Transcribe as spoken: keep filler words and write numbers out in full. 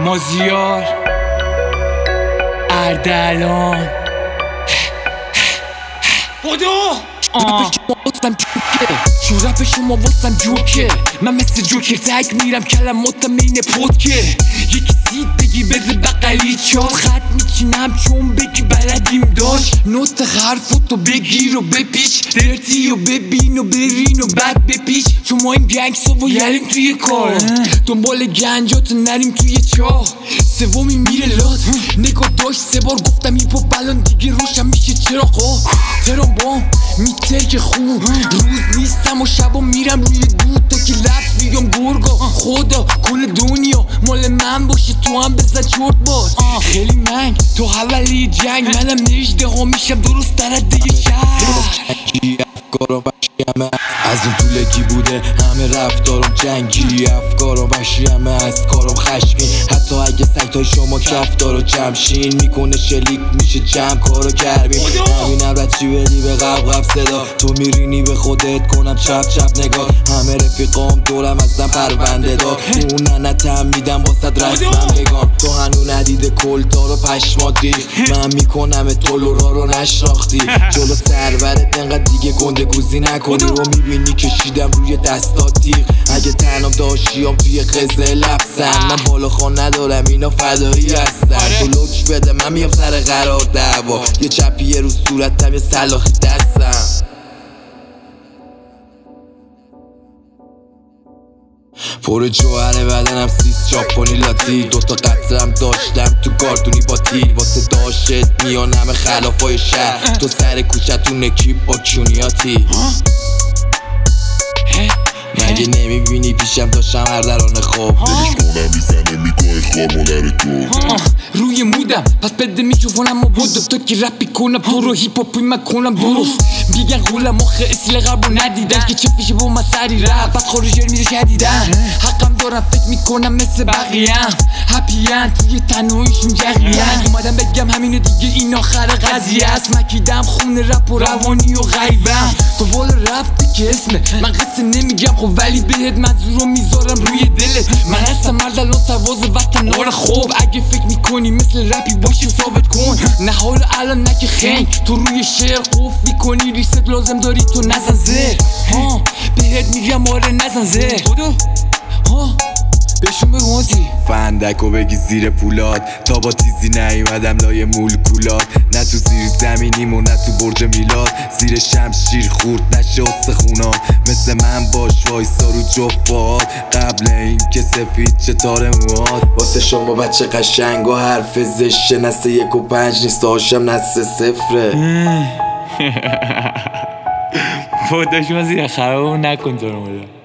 مازیار اردلان بودو چون رپ شما واسم جوکه من مثل جوکر تک میرم کلماتم اینه پودکه یکی سید بگی بده بقلی چات خط میچینم چون بگی بلدیم داشت نوت حرفاتو بگیر و بپیچ درتی و ببین و برین و بعد بپیچ چون ما این گنگسا و یلیم توی کار دنبال گنجات نریم توی چاه سومی میره لات نگاه داشت سه بار گفتم این پا بلان دیگه روشم میشه چراغا ترام بام میترک خوب روز نیستم و شبا میرم روی دود تا که لفظ میگم گرگا خدا کل دنیا مال من باشه تو هم بزن چرت باز خیلی منگ تو حولی جنگ منم نجده ها میشم درست درده شهر افکارم وحشیمه از اون طولکی بوده همه رفتارم جنگی افکارم وحشیمه از کارم خشمگین حتی اگه سگتای شما کفتار و جمشین میکنه شلیک میشه جمع کارو کردیم نبینم رد چی بدی به قبقب صدا تو میرینی به خودت کنم چپ چپ نگاه همه رفیقام دورم ازم پرونده دار اون ننتم میدم واسد رسمم بگم تو هنو ندیده کلتار و پشمات ریخ من میکنم تولورا رو نشناختی جلو سرورت انقدر دیگه گنده گوزی نکنی و میبینی کشیدم روی دستات تیغ اگه تنم داشتیم توی قزه لبسن من بالا خان ندارم اینا فدایی هستن تو لوچ بده من میام سر قرار دعوا یه چپیه رو صورتم یه سلاخی دستم پر جوهره بدنم سیس چاپونی لاتی دوتا قطرم داشتم تو گاردونی با تیر واسه داشت میان همه خلافای شهر تو سر کوچتون اکیپ با کیونیاتی مگه نمیبینی پیشم داشتم اردلان خواب دلش کنم میزنه میگاه خواب مادر تو روی مودم پس بده میکروفونم و بودم تو که رپی کنم تو رو هیپ هاپی من کنم درست بیگن غولم آخه اصل غربو ندیدن که چه پیشه با من سری رپ بعد خارجی میره شدیدن حقم دارم فکر میکنم مثل بقیه ام هپیان توی تنهاییشون جغیان اومدم بگم همینو دیگه این آخر قضیه است مکیدم خون رپ و روانی و غیبم تو بالا رفته که اسمه من قصه نمیگم خب ولی بهت منظورو میذارم روی دلت من هستم اردلان سرباز وطن نار خوب اگه فکر میکنی مثل رپی باشی ثابت کن نه حال الان نه که خنگ تو روی شعر خوف میکنی ریست لازم داری تو نزن زر ها بهت میگم آره نزن زر ها بهشون بگو مازی فندکو بگی زیر پولاد تا با تیزی نیومدم لای مولکولات نه تو زیر زمینیم و نه تو برج میلاد زیر شمشیر خورد نشه استخونات مثل من باش وایسا رو جفات قبل این که سفید چه تار موهات واسه شما بچه قشنگ و حرف زشه نسه یک و پنج نیست هاشم نسه صفره بوداش مازی خرابو نکن تو رو مولا